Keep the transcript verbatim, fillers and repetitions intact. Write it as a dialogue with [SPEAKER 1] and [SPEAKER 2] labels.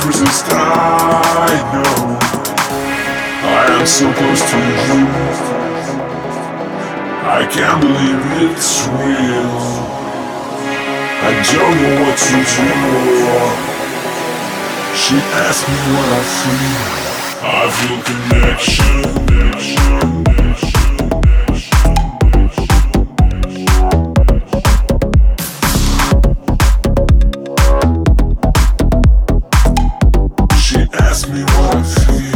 [SPEAKER 1] resist, I know I am so close to you. I can't believe it's real. I don't know what to do. She asked me what I feel. I feel connection. She asked me what I feel.